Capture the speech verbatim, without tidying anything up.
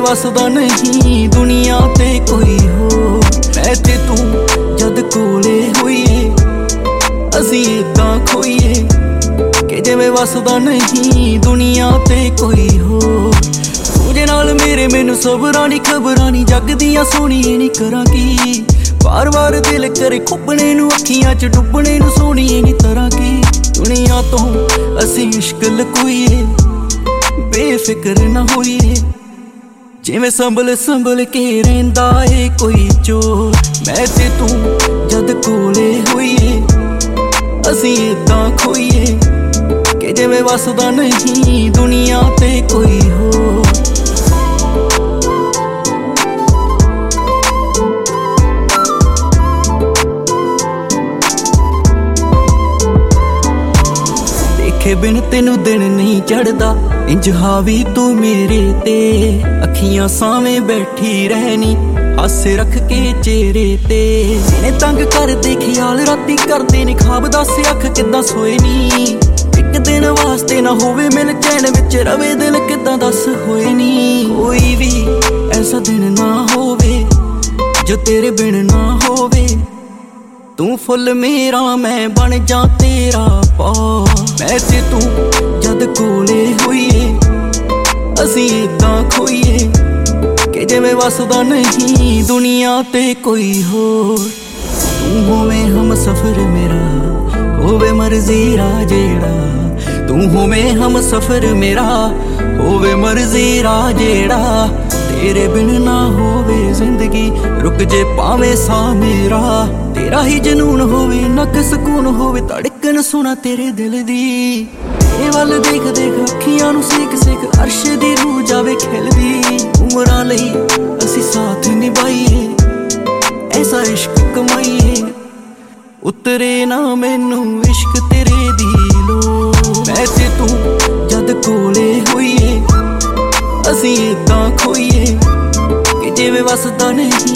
वसदा नहीं दुनिया ते कोई हो। मैं ते तू जद कोले होइए असी इदां खोइए कि जिवें वसदा नहीं दुनिया ते कोई हो। तुझे नाल मेरे मैनू सबरां नी खबरां नी जग दियां सोहणिए नी करां की। बार बार दिल करे खुपने नू अखियां च डुबने नू सोहणिए नी तरह की। दुनिया तो असी इश्क लकोइए बेफिक्र ना होइए जिवें संभल संभल के रहिंदा ए कोई चोर। मैं ते तू जद कोले होइए असी इदां खोइए कि जिवें वसदा नहीं दुनिया ते कोई हो। देखे बिन तेनू दिन नहीं चढ़दा इंज हावी तू मेरे ते। अखियां सावें बैठी रहनी हासे रख के चेहरे ते। इन्हें तंग कर दे ख्याल राती करदे ने ख्वाब दस अख किदां सोए नी। एक दिन वास्ते ना होवे मिल चैन विच रवे दिल किदां दस होए नी। कोई भी ऐसा दिन ना होवे जो तेरे बिन ना होवे। तू फुल मेरा मैं बन जा तेरा पा। मैं ते तू जद कोले होइए असी इदां खोइए कि जिवें वसदा नहीं दुनिया ते कोई हो। तू होवे हम सफर मेरा होवे मर्जी रा जेड़ा। तू होवे हम सफर मेरा होवे मर्जी रा जेड़ा। तेरे बिन ना होवे जिंदगी रुक जे पावे सा मेरा। तेरा ही जनून होवे नक सुकून होवे धड़कन सुना तेरे दिल दी। तेरे वल देख देख अखियां नू सेक सेक अर्श दी रूह जावे खिलदी। उमरां लई असी साथ निभाइए ऐसा इश्क कमाइए उतरे ना मैनू इश्क तेरे दी लो। मैं ते तू जद कोले होइए असी इदां खोइए कि जिवें वसदा नहीं